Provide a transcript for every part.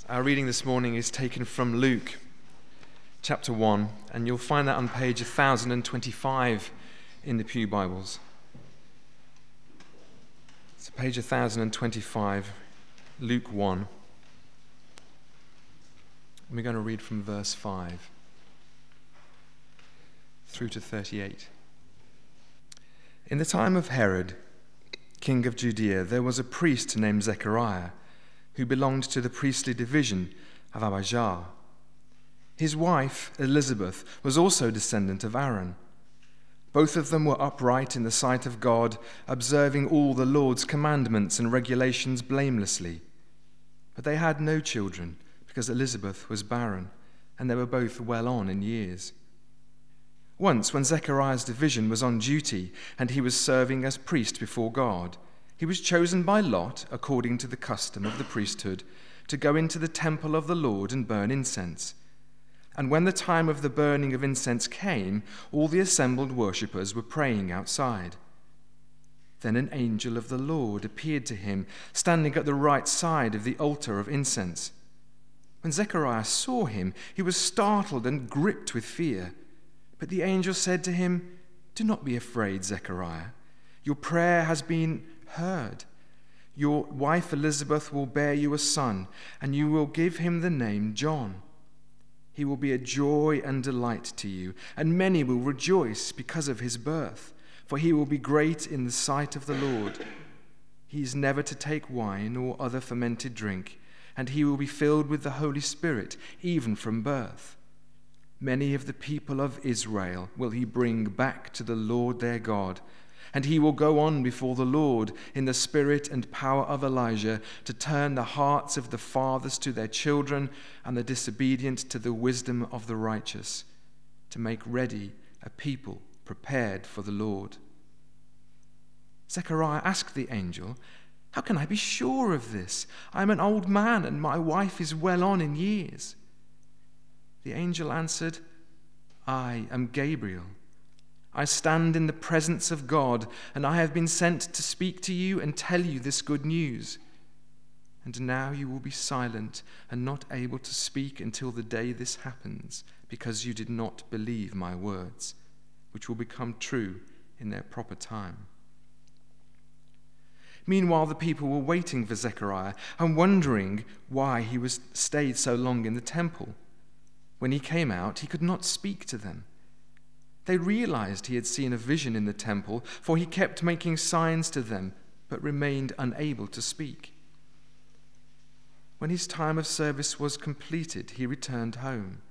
Our reading this morning is taken from Luke chapter 1, and you'll find that on page 1025 in the Pew Bibles. It's page 1025, Luke 1. And we're going to read from verse 5 through to 38. In the time of Herod, king of Judea, there was a priest named Zechariah, who belonged to the priestly division of Abijah. His wife, Elizabeth, was also a descendant of Aaron. Both of them were upright in the sight of God, observing all the Lord's commandments and regulations blamelessly. But they had no children, because Elizabeth was barren, and they were both well on in years. Once, when Zechariah's division was on duty, and he was serving as priest before God, he was chosen by lot, according to the custom of the priesthood, to go into the temple of the Lord and burn incense. And when the time of the burning of incense came, all the assembled worshippers were praying outside. Then an angel of the Lord appeared to him, standing at the right side of the altar of incense. When Zechariah saw him, he was startled and gripped with fear. But the angel said to him, "Do not be afraid, Zechariah. Your prayer has been heard. Your wife Elizabeth will bear you a son, and you will give him the name John. He will be a joy and delight to you, and many will rejoice because of his birth, for he will be great in the sight of the Lord. He is never to take wine or other fermented drink, and he will be filled with the Holy Spirit even from birth. Many of the people of Israel will he bring back to the Lord their God, and he will go on before the Lord in the spirit and power of Elijah to turn the hearts of the fathers to their children and the disobedient to the wisdom of the righteous, to make ready a people prepared for the Lord." Zechariah asked the angel, "How can I be sure of this? I am an old man and my wife is well on in years." The angel answered, "I am Gabriel. I stand in the presence of God, and I have been sent to speak to you and tell you this good news. And now you will be silent and not able to speak until the day this happens, because you did not believe my words, which will become true in their proper time." Meanwhile, the people were waiting for Zechariah and wondering why he was stayed so long in the temple. When he came out, he could not speak to them. They realized he had seen a vision in the temple, for he kept making signs to them, but remained unable to speak. When his time of service was completed, he returned home.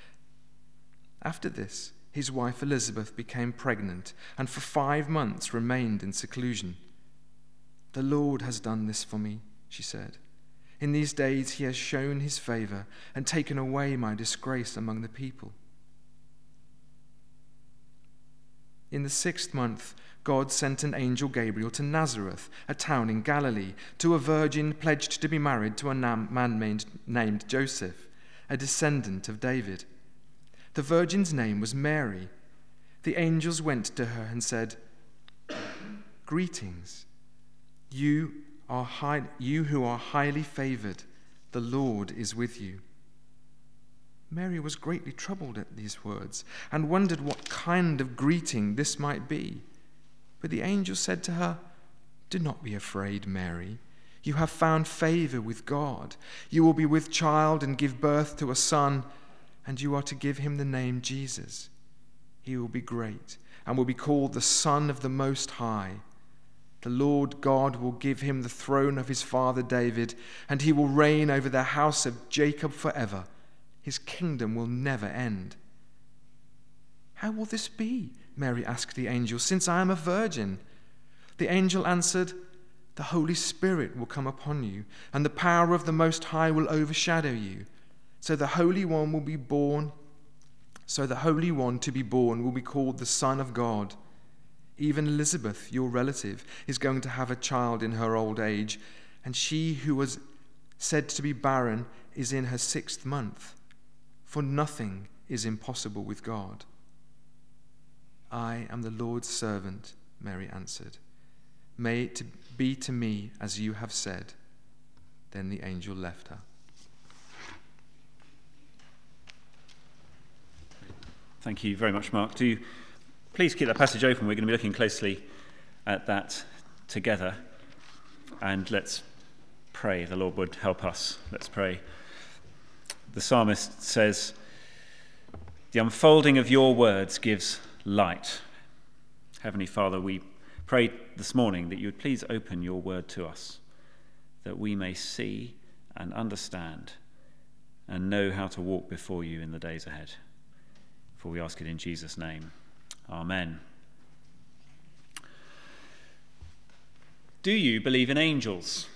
After this, his wife Elizabeth became pregnant, and for 5 months remained in seclusion. "The Lord has done this for me," she said. "In these days he has shown his favor and taken away my disgrace among the people." In the 6th month, God sent an angel Gabriel to Nazareth, a town in Galilee, to a virgin pledged to be married to a man named Joseph, a descendant of David. The virgin's name was Mary. The angels went to her and said, "Greetings, you who are highly favored, the Lord is with you." Mary was greatly troubled at these words and wondered what kind of greeting this might be. But the angel said to her, "Do not be afraid, Mary. You have found favor with God. You will be with child and give birth to a son, and you are to give him the name Jesus. He will be great and will be called the Son of the Most High. The Lord God will give him the throne of his father David, and he will reign over the house of Jacob forever. His kingdom will never end." "How will this be?" Mary asked the angel, "since I am a virgin?" The angel answered, "The Holy Spirit will come upon you, and the power of the Most High will overshadow you. So the Holy One to be born will be called the Son of God. Even Elizabeth, your relative, is going to have a child in her old age, and she who was said to be barren is in her 6th month. For nothing is impossible with God." "I am the Lord's servant," Mary answered. "May it be to me as you have said." Then the angel left her. Thank you very much, Mark. Do please keep that passage open. We're going to be looking closely at that together. And let's pray the Lord would help us. Let's pray. The psalmist says, "The unfolding of your words gives light." Heavenly Father, we pray this morning that you would please open your word to us, that we may see and understand and know how to walk before you in the days ahead. For we ask it in Jesus' name. Amen. Do you believe in angels?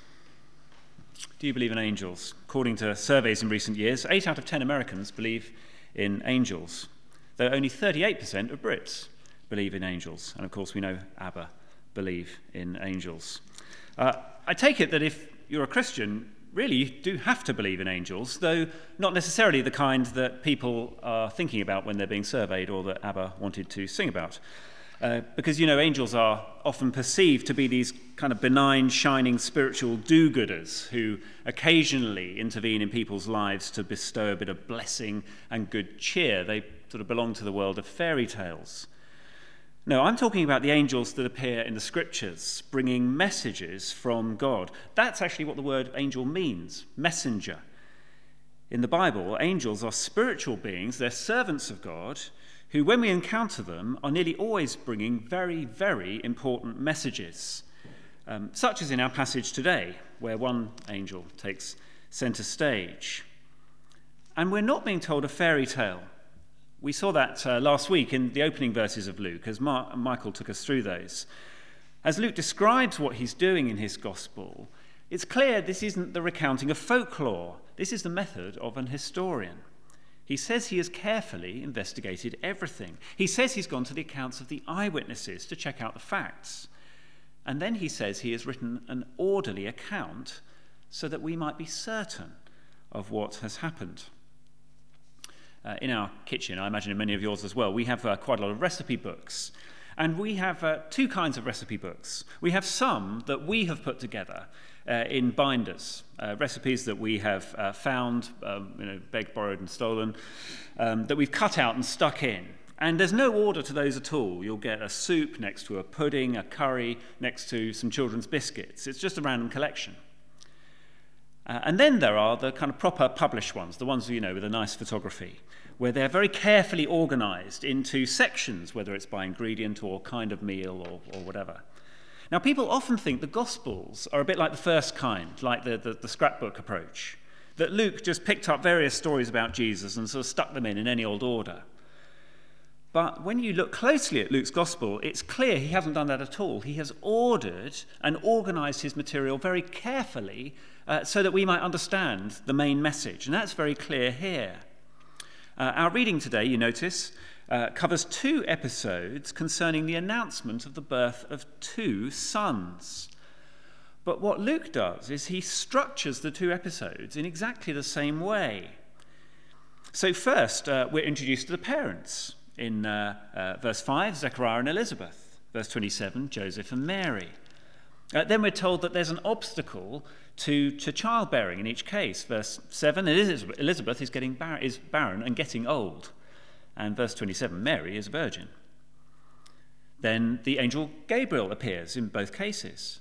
Do you believe in angels? According to surveys in recent years, 8 out of 10 Americans believe in angels, though only 38% of Brits believe in angels. And of course, we know ABBA believe in angels. I take it that if you're a Christian, really you do have to believe in angels, though not necessarily the kind that people are thinking about when they're being surveyed or that ABBA wanted to sing about. Because, angels are often perceived to be these kind of benign, shining spiritual do-gooders who occasionally intervene in people's lives to bestow a bit of blessing and good cheer. They sort of belong to the world of fairy tales. No, I'm talking about the angels that appear in the scriptures, bringing messages from God. That's actually what the word angel means, messenger. In the Bible, angels are spiritual beings, they're servants of God, who, when we encounter them, are nearly always bringing very, very important messages, such as in our passage today, where one angel takes centre stage. And we're not being told a fairy tale. We saw that last week in the opening verses of Luke, as Michael took us through those. As Luke describes what he's doing in his gospel, it's clear this isn't the recounting of folklore. This is the method of an historian. He says he has carefully investigated everything. He says he's gone to the accounts of the eyewitnesses to check out the facts. And then he says he has written an orderly account so that we might be certain of what has happened. In our kitchen, I imagine in many of yours as well, we have quite a lot of recipe books. And we have two kinds of recipe books. We have some that we have put together in binders, recipes that we have found, begged, borrowed and stolen, that we've cut out and stuck in. And there's no order to those at all. You'll get a soup next to a pudding, a curry next to some children's biscuits. It's just a random collection. And then there are the kind of proper published ones, the ones, with a nice photography, where they're very carefully organised into sections, whether it's by ingredient or kind of meal or whatever. Now, people often think the Gospels are a bit like the first kind, like the scrapbook approach, that Luke just picked up various stories about Jesus and sort of stuck them in any old order. But when you look closely at Luke's Gospel, it's clear he hasn't done that at all. He has ordered and organised his material very carefully so that we might understand the main message. And that's very clear here. Our reading today, you notice, covers 2 episodes concerning the announcement of the birth of 2 sons. But what Luke does is he structures the 2 episodes in exactly the same way. So first, we're introduced to the parents. In verse 5, Zechariah and Elizabeth. Verse 27, Joseph and Mary. Then we're told that there's an obstacle to childbearing in each case. Verse 7, Elizabeth is barren and getting old. And verse 27, Mary is a virgin. Then the angel Gabriel appears in both cases.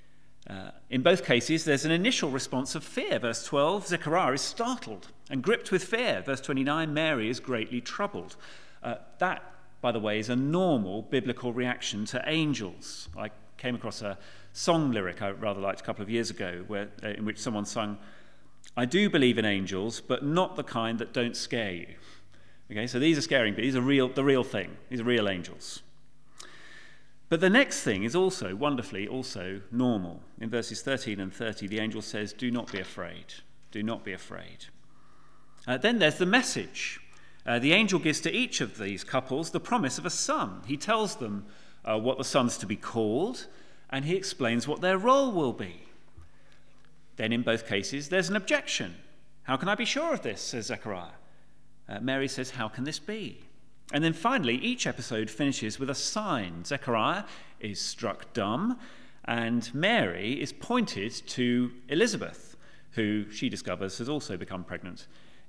In both cases, there's an initial response of fear. Verse 12, Zechariah is startled and gripped with fear. Verse 29, Mary is greatly troubled. That, by the way, is a normal biblical reaction to angels. I came across a song lyric I rather liked a couple of years ago in which someone sung, "I do believe in angels, but not the kind that don't scare you." Okay, so these are scaring, but these are the real thing. These are real angels. But the next thing is also, wonderfully, also normal. In verses 13 and 30, the angel says, "Do not be afraid. Do not be afraid." Then there's the message. The angel gives to each of these couples the promise of a son. He tells them what the son's to be called, and he explains what their role will be. Then in both cases, there's an objection. "How can I be sure of this?" says Zechariah. Mary says, "How can this be?" And then finally, each episode finishes with a sign. Zechariah is struck dumb, and Mary is pointed to Elizabeth, who she discovers has also become pregnant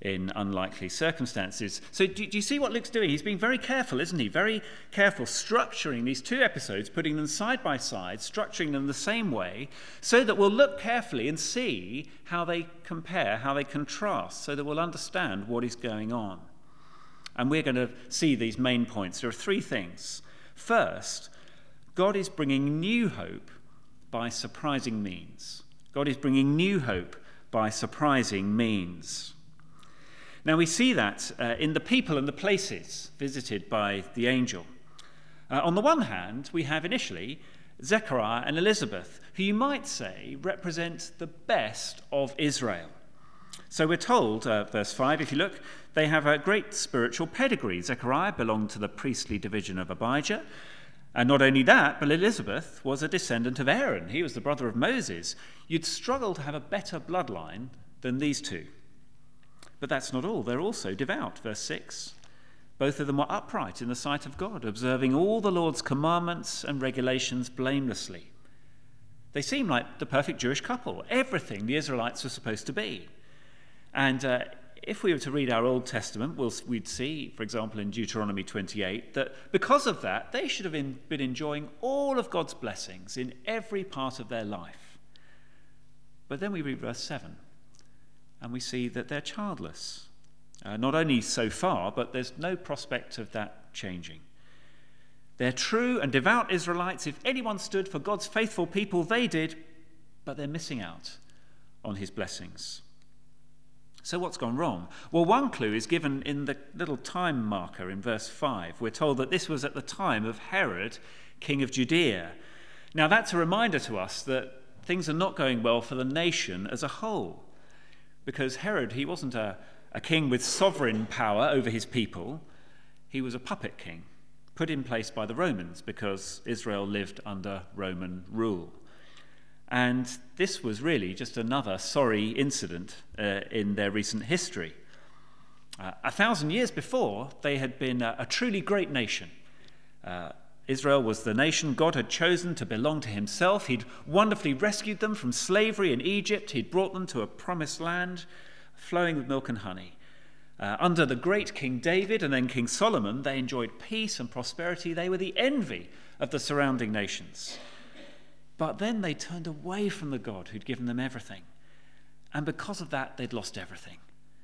in unlikely circumstances. So do you see what Luke's doing? He's being very careful, isn't he? Very careful, structuring these two episodes, putting them side by side, structuring them the same way, so that we'll look carefully and see how they compare, how they contrast, so that we'll understand what is going on. And we're going to see these main points. There are three things. First, God is bringing new hope by surprising means. God is bringing new hope by surprising means. Now we see that in the people and the places visited by the angel. On the one hand, we have initially Zechariah and Elizabeth, who you might say represent the best of Israel. So we're told, verse 5, if you look, they have a great spiritual pedigree. Zechariah belonged to the priestly division of Abijah. And not only that, but Elizabeth was a descendant of Aaron. He was the brother of Moses. You'd struggle to have a better bloodline than these two. But that's not all. They're also devout. Verse 6. Both of them were upright in the sight of God, observing all the Lord's commandments and regulations blamelessly. They seem like the perfect Jewish couple, everything the Israelites were supposed to be. And if we were to read our Old Testament, we'd see, for example, in Deuteronomy 28, that because of that, they should have been enjoying all of God's blessings in every part of their life. But then we read verse 7, and we see that they're childless. Not only so far, but there's no prospect of that changing. They're true and devout Israelites. If anyone stood for God's faithful people, they did, but they're missing out on his blessings. So what's gone wrong? Well, one clue is given in the little time marker in verse 5. We're told that this was at the time of Herod, king of Judea. Now that's a reminder to us that things are not going well for the nation as a whole, because Herod, he wasn't a king with sovereign power over his people. He was a puppet king, put in place by the Romans because Israel lived under Roman rule. And this was really just another sorry incident in their recent history. 1,000 years before, they had been a truly great nation. Israel was the nation God had chosen to belong to himself. He'd wonderfully rescued them from slavery in Egypt. He'd brought them to a promised land flowing with milk and honey. Under the great King David and then King Solomon, they enjoyed peace and prosperity. They were the envy of the surrounding nations. But then they turned away from the God who'd given them everything. And because of that, they'd lost everything.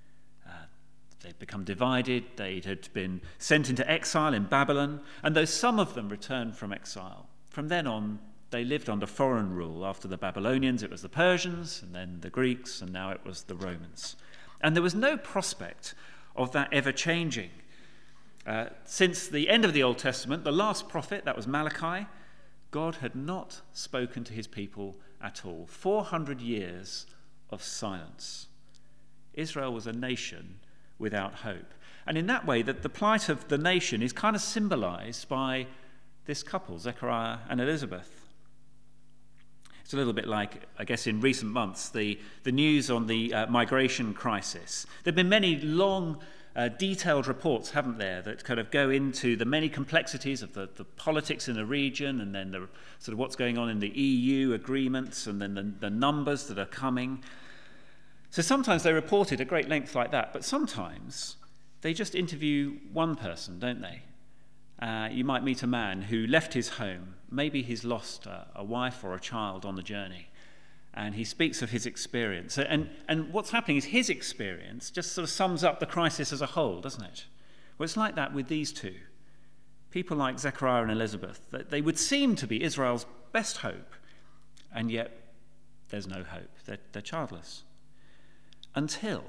They'd become divided. They had been sent into exile in Babylon. And though some of them returned from exile, from then on, they lived under foreign rule. After the Babylonians, it was the Persians, and then the Greeks, and now it was the Romans. And there was no prospect of that ever changing. Since the end of the Old Testament, the last prophet, that was Malachi, God had not spoken to his people at all. 400 years of silence. Israel was a nation without hope. And in that way, that the plight of the nation is kind of symbolized by this couple, Zechariah and Elizabeth. It's a little bit like, I guess, in recent months, the news on the migration crisis. There have been many long, detailed reports, haven't there, that kind of go into the many complexities of the politics in the region, and then the sort of what's going on in the EU agreements, and then the numbers that are coming. So sometimes they report it at great length like that, but sometimes they just interview one person, don't they? You might meet a man who left his home. Maybe he's lost a wife or a child on the journey, and he speaks of his experience. And what's happening is his experience just sort of sums up the crisis as a whole, doesn't it? Well, it's like that with these two. People like Zechariah and Elizabeth, they would seem to be Israel's best hope, and yet there's no hope. They're childless. Until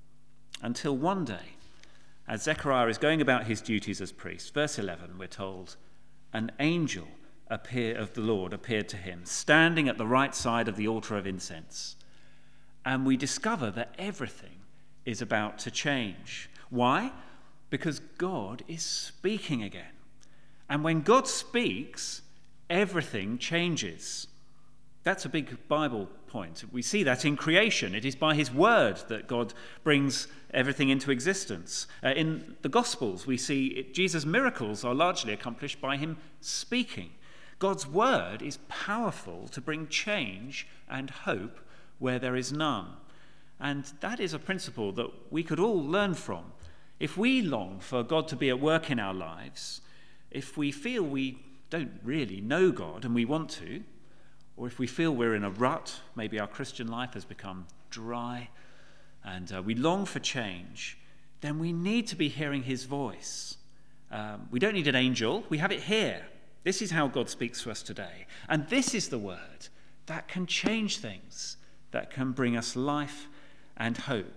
one day, as Zechariah is going about his duties as priest, verse 11, we're told, an angel of the Lord appeared to him, standing at the right side of the altar of incense. And we discover that everything is about to change. Why? Because God is speaking again. And when God speaks, everything changes. That's a big Bible point. We see that in creation. It is by his word that God brings everything into existence. In the Gospels, we see Jesus' miracles are largely accomplished by him speaking. God's word is powerful to bring change and hope where there is none. And that is a principle that we could all learn from. If we long for God to be at work in our lives, if we feel we don't really know God and we want to, or if we feel we're in a rut, maybe our Christian life has become dry, and we long for change, then we need to be hearing his voice. We don't need an angel, we have it here. This is how God speaks to us today. And this is the word that can change things, that can bring us life and hope.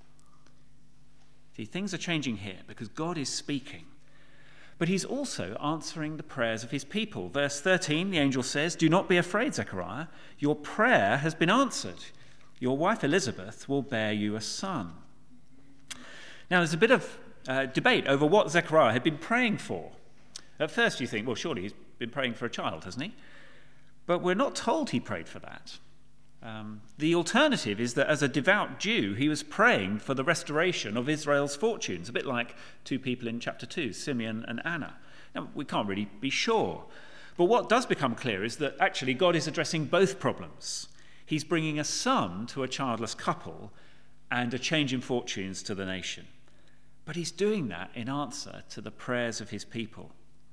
See, things are changing here because God is speaking. But he's also answering the prayers of his people. Verse 13, the angel says, "Do not be afraid, Zechariah. Your prayer has been answered. Your wife Elizabeth will bear you a son." Now, there's a bit of debate over what Zechariah had been praying for. At first you think, well, surely he's been praying for a child, hasn't he? But we're not told he prayed for that. The alternative is that as a devout Jew, he was praying for the restoration of Israel's fortunes, a bit like two people in chapter 2, Simeon and Anna. Now, we can't really be sure. But what does become clear is that actually God is addressing both problems. He's bringing a son to a childless couple and a change in fortunes to the nation. But he's doing that in answer to the prayers of his people.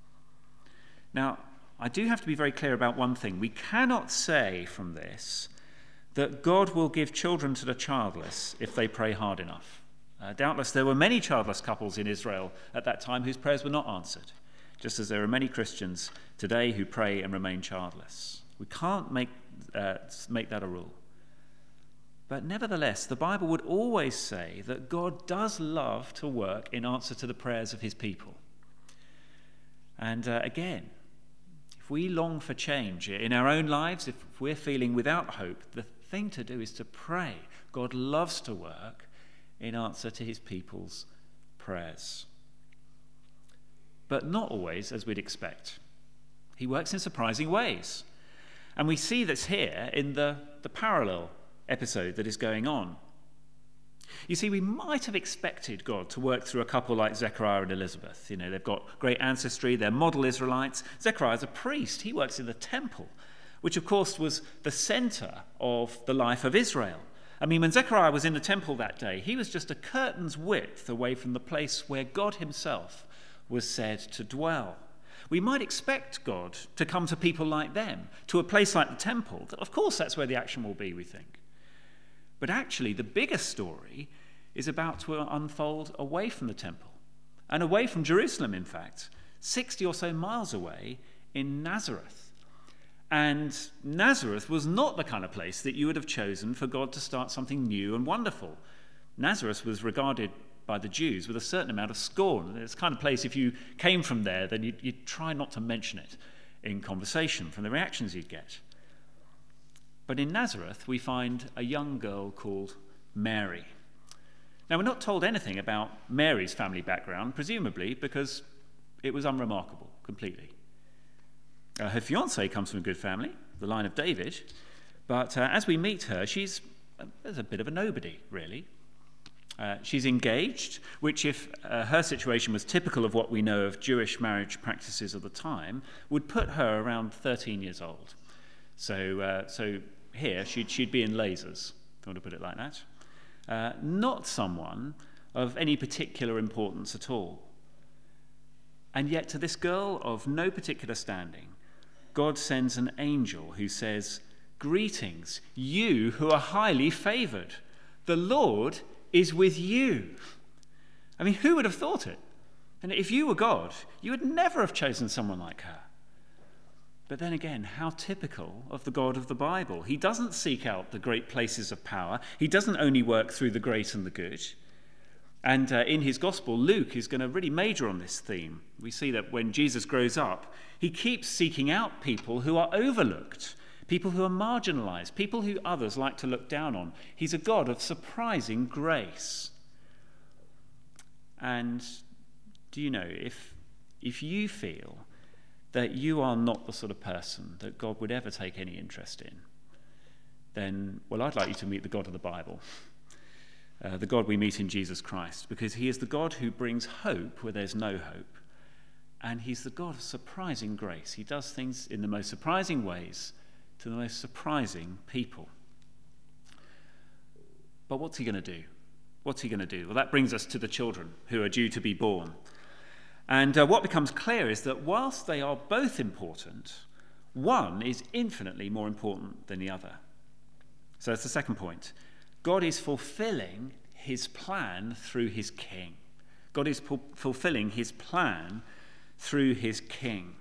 Now, I do have to be very clear about one thing. We cannot say from this that God will give children to the childless if they pray hard enough. Doubtless there were many childless couples in Israel at that time whose prayers were not answered, just as there are many Christians today who pray and remain childless. We can't make that a rule. But nevertheless, the Bible would always say that God does love to work in answer to the prayers of his people. And again, if we long for change in our own lives, if we're feeling without hope, the thing to do is to pray. God loves to work in answer to his people's prayers. But not always as we'd expect. He works in surprising ways. And we see this here in the parallel episode that is going on. You see, we might have expected God to work through a couple like Zechariah and Elizabeth. You know, they've got great ancestry, they're model Israelites. Zechariah's a priest, he works in the temple, which of course was the center of the life of Israel. I mean, when Zechariah was in the temple that day, he was just a curtain's width away from the place where God himself was said to dwell. We might expect God to come to people like them, to a place like the temple. Of course, that's where the action will be, we think. But actually, the bigger story is about to unfold away from the temple, and away from Jerusalem, in fact, 60 or so miles away in Nazareth. And Nazareth was not the kind of place that you would have chosen for God to start something new and wonderful. Nazareth was regarded by the Jews with a certain amount of scorn. It's the kind of place, if you came from there, then you'd try not to mention it in conversation from the reactions you'd get. But in Nazareth, we find a young girl called Mary. Now, we're not told anything about Mary's family background, presumably because it was unremarkable completely. Her fiancé comes from a good family, the line of David, but as we meet her, she's a bit of a nobody, really. She's engaged, which if her situation was typical of what we know of Jewish marriage practices of the time, would put her around 13 years old. So here, she'd be in lasers, if you want to put it like that. Not someone of any particular importance at all. And yet to this girl of no particular standing, God sends an angel who says, "Greetings, you who are highly favored. The Lord is with you." I mean, who would have thought it? And if you were God, you would never have chosen someone like her. But then again, how typical of the God of the Bible. He doesn't seek out the great places of power. He doesn't only work through the great and the good. And in his gospel, Luke is going to really major on this theme. We see that when Jesus grows up, he keeps seeking out people who are overlooked, people who are marginalized, people who others like to look down on. He's a God of surprising grace. And do you know, if you feel that you are not the sort of person that God would ever take any interest in, then, well, I'd like you to meet the God of the Bible, the God we meet in Jesus Christ, because he is the God who brings hope where there's no hope, and he's the God of surprising grace. He does things in the most surprising ways to the most surprising people. But what's he going to do? What's he going to do? Well, that brings us to the children who are due to be born. And what becomes clear is that whilst they are both important, one is infinitely more important than the other. So that's the second point. God is fulfilling his plan through his king. God is fulfilling his plan through his king.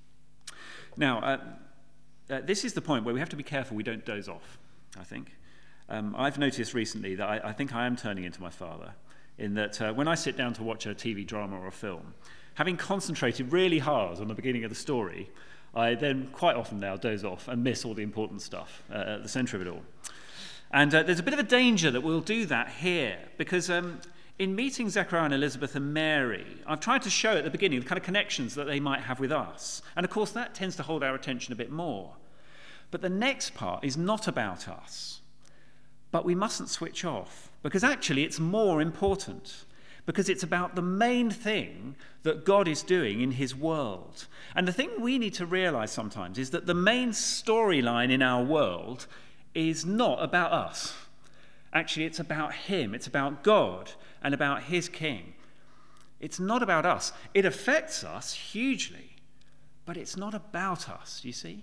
Now, this is the point where we have to be careful we don't doze off, I think. I've noticed recently that I think I am turning into my father, in that when I sit down to watch a TV drama or a film, having concentrated really hard on the beginning of the story, I then quite often now doze off and miss all the important stuff at the centre of it all. And there's a bit of a danger that we'll do that here, because in meeting Zechariah and Elizabeth and Mary, I've tried to show at the beginning the kind of connections that they might have with us. And of course, that tends to hold our attention a bit more. But the next part is not about us. But we mustn't switch off, because actually it's more important. Because it's about the main thing that God is doing in his world. And the thing we need to realize sometimes is that the main storyline in our world is not about us. Actually, it's about him. It's about God and about his king. It's not about us. It affects us hugely, but it's not about us, you see?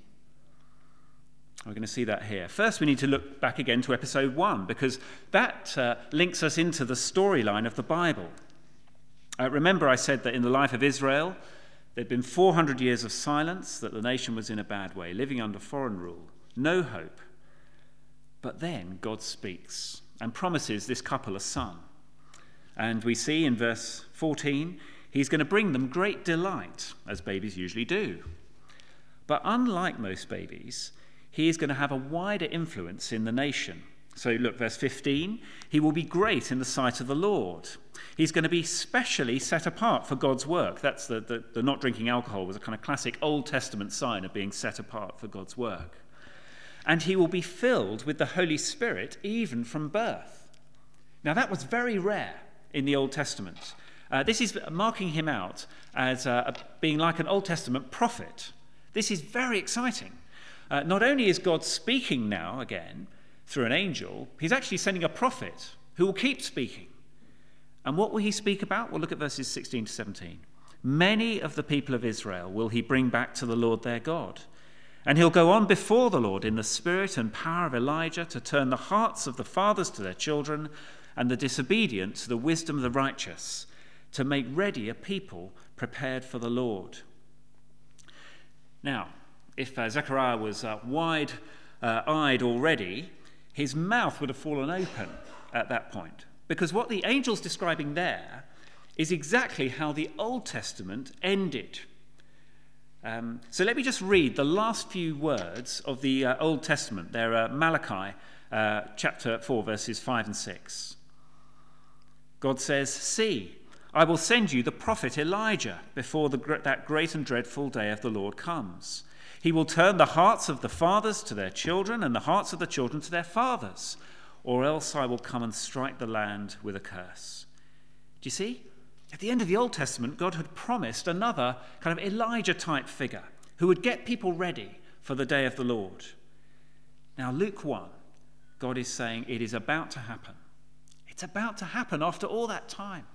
We're going to see that here. First, we need to look back again to episode 1, because that links us into the storyline of the Bible. Remember, I said that in the life of Israel, there'd been 400 years of silence, that the nation was in a bad way, living under foreign rule, no hope. But then God speaks and promises this couple a son. And we see in verse 14, he's going to bring them great delight, as babies usually do. But unlike most babies, he is going to have a wider influence in the nation. So look, verse 15, he will be great in the sight of the Lord. He's going to be specially set apart for God's work. That's the not drinking alcohol was a kind of classic Old Testament sign of being set apart for God's work. And he will be filled with the Holy Spirit even from birth. Now that was very rare in the Old Testament. This is marking him out as being like an Old Testament prophet. This is very exciting. Not only is God speaking now again through an angel, he's actually sending a prophet who will keep speaking. And what will he speak about? Well, look at verses 16 to 17. Many of the people of Israel will he bring back to the Lord their God. And he'll go on before the Lord in the spirit and power of Elijah to turn the hearts of the fathers to their children and the disobedient to the wisdom of the righteous, to make ready a people prepared for the Lord. Now, if Zechariah was wide-eyed already, his mouth would have fallen open at that point. Because what the angel's describing there is exactly how the Old Testament ended. So let me just read the last few words of the Old Testament. They're Malachi chapter 4, verses 5 and 6. God says, "See, I will send you the prophet Elijah before that great and dreadful day of the Lord comes. He will turn the hearts of the fathers to their children and the hearts of the children to their fathers, or else I will come and strike the land with a curse." Do you see? At the end of the Old Testament, God had promised another kind of Elijah-type figure who would get people ready for the day of the Lord. Now, Luke 1, God is saying it is about to happen. It's about to happen after all that time.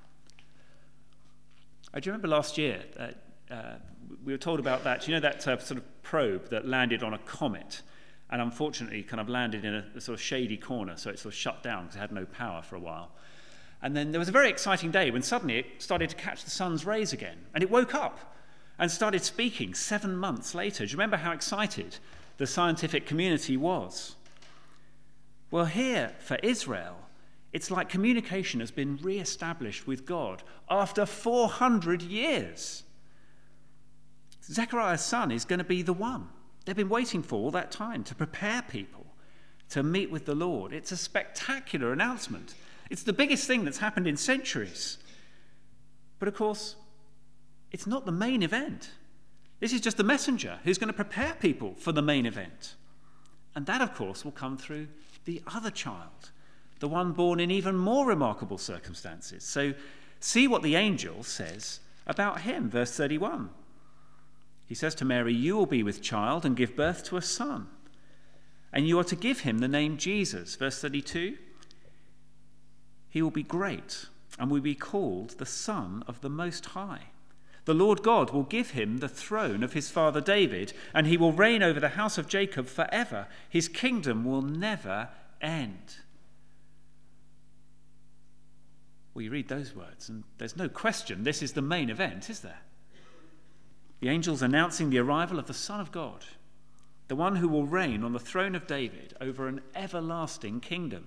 Do you remember last year, we were told about that, you know, that sort of probe that landed on a comet and unfortunately kind of landed in a sort of shady corner, so it sort of shut down because it had no power for a while. And then there was a very exciting day when suddenly it started to catch the sun's rays again, and it woke up and started speaking 7 months later. Do you remember how excited the scientific community was? Well, here for Israel, it's like communication has been re-established with God after 400 years. Zechariah's son is going to be the one they've been waiting for all that time to prepare people to meet with the Lord. It's a spectacular announcement. It's the biggest thing that's happened in centuries. But of course, it's not the main event. This is just the messenger who's going to prepare people for the main event. And that, of course, will come through the other child, the one born in even more remarkable circumstances. So see what the angel says about him, verse 31. He says to Mary, "You will be with child and give birth to a son, and you are to give him the name Jesus." Verse 32, He will be great and will be called the Son of the Most High. The Lord God will give him the throne of his father David, and he will reign over the house of Jacob forever. His kingdom will never end. We read those words, and there's no question this is the main event, is there? The angels announcing the arrival of the Son of God, the one who will reign on the throne of David over an everlasting kingdom.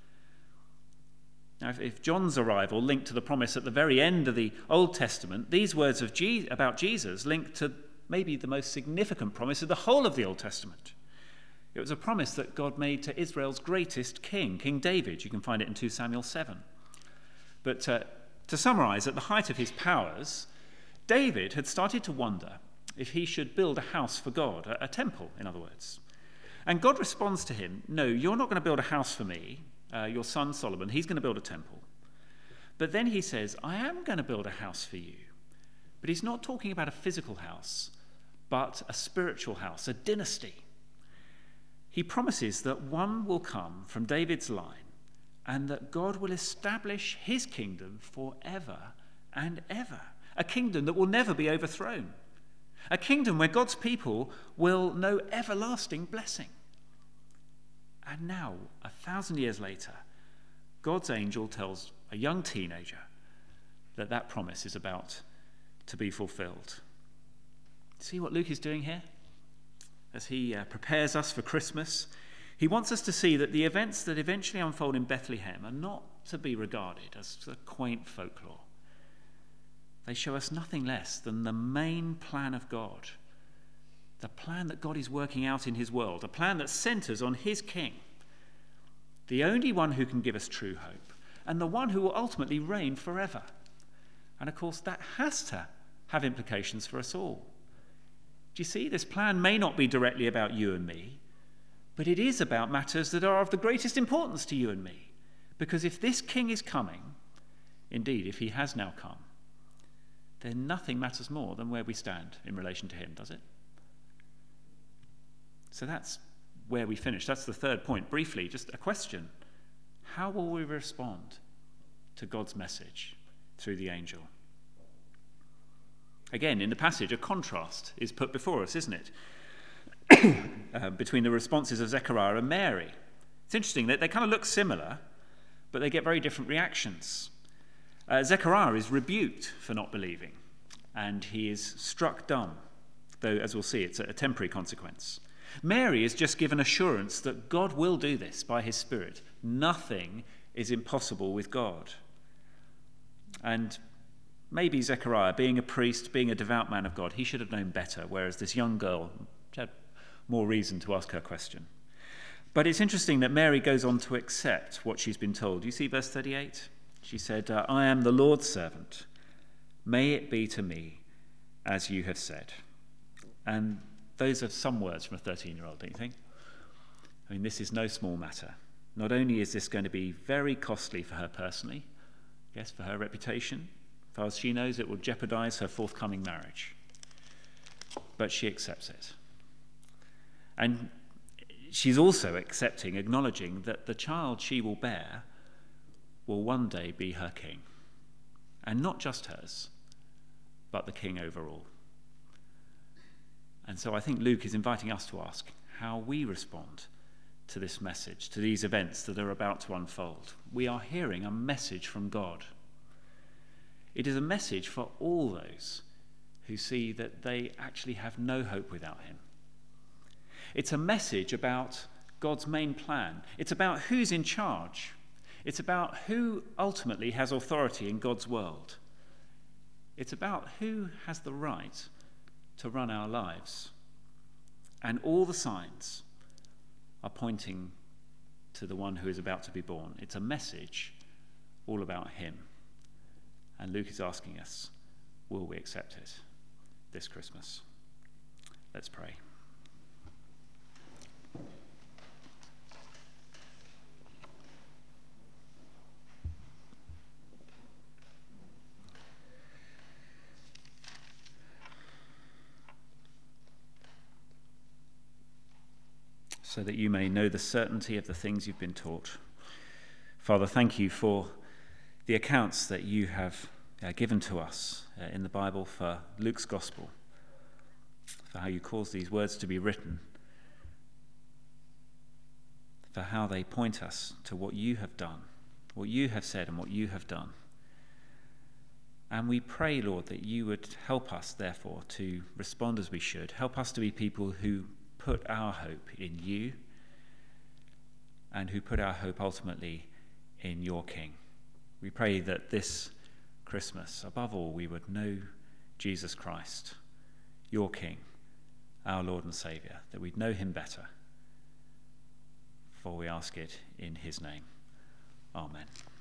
Now, if John's arrival linked to the promise at the very end of the Old Testament, these words about Jesus link to maybe the most significant promise of the whole of the Old Testament. It was a promise that God made to Israel's greatest king, King David. You can find it in 2 Samuel 7. But to summarize, at the height of his powers, David had started to wonder if he should build a house for God, a temple, in other words. And God responds to him, no, you're not going to build a house for me. Your son Solomon, he's going to build a temple. But then he says, I am going to build a house for you. But he's not talking about a physical house, but a spiritual house, a dynasty. He promises that one will come from David's line and that God will establish his kingdom forever and ever. A kingdom that will never be overthrown. A kingdom where God's people will know everlasting blessing. And now, 1,000 years later, God's angel tells a young teenager that that promise is about to be fulfilled. See what Luke is doing here? As he prepares us for Christmas, he wants us to see that the events that eventually unfold in Bethlehem are not to be regarded as a quaint folklore. They show us nothing less than the main plan of God. The plan that God is working out in his world, a plan that centers on his king, the only one who can give us true hope, and the one who will ultimately reign forever. And of course, that has to have implications for us all. Do you see, this plan may not be directly about you and me, but it is about matters that are of the greatest importance to you and me. Because if this king is coming, indeed, if he has now come, then nothing matters more than where we stand in relation to him, does it? So that's where we finish. That's the third point. Briefly, just a question. How will we respond to God's message through the angel? Again, in the passage, a contrast is put before us, isn't it? Between the responses of Zechariah and Mary. It's interesting that they kind of look similar, but they get very different reactions. Zechariah is rebuked for not believing, and he is struck dumb, though, as we'll see, it's a temporary consequence. Mary is just given assurance that God will do this by his Spirit. Nothing is impossible with God. And maybe Zechariah, being a priest, being a devout man of God, he should have known better, whereas this young girl had more reason to ask her question. But it's interesting that Mary goes on to accept what she's been told. You see verse 38? She said, I am the Lord's servant. May it be to me as you have said. And those are some words from a 13-year-old, don't you think? I mean, this is no small matter. Not only is this going to be very costly for her personally, yes, for her reputation, as far as she knows, it will jeopardize her forthcoming marriage. But she accepts it. And she's also accepting, acknowledging that the child she will bear will one day be her king. And not just hers, but the king overall. And so I think Luke is inviting us to ask how we respond to this message, to these events that are about to unfold. We are hearing a message from God. It is a message for all those who see that they actually have no hope without him. It's a message about God's main plan. It's about who's in charge. It's about who ultimately has authority in God's world. It's about who has the right to run our lives. And all the signs are pointing to the one who is about to be born. It's a message all about him. And Luke is asking us, will we accept it this Christmas? Let's pray. So that you may know the certainty of the things you've been taught. Father, thank you for the accounts that you have given to us in the Bible for Luke's Gospel, for how you cause these words to be written, for how they point us to what you have done, what you have said and what you have done. And we pray, Lord, that you would help us, therefore, to respond as we should. Help us to be people who put our hope in you and who put our hope ultimately in your King. We pray that this Christmas, above all, we would know Jesus Christ, your King, our Lord and Saviour, that we'd know him better. For we ask it in his name. Amen.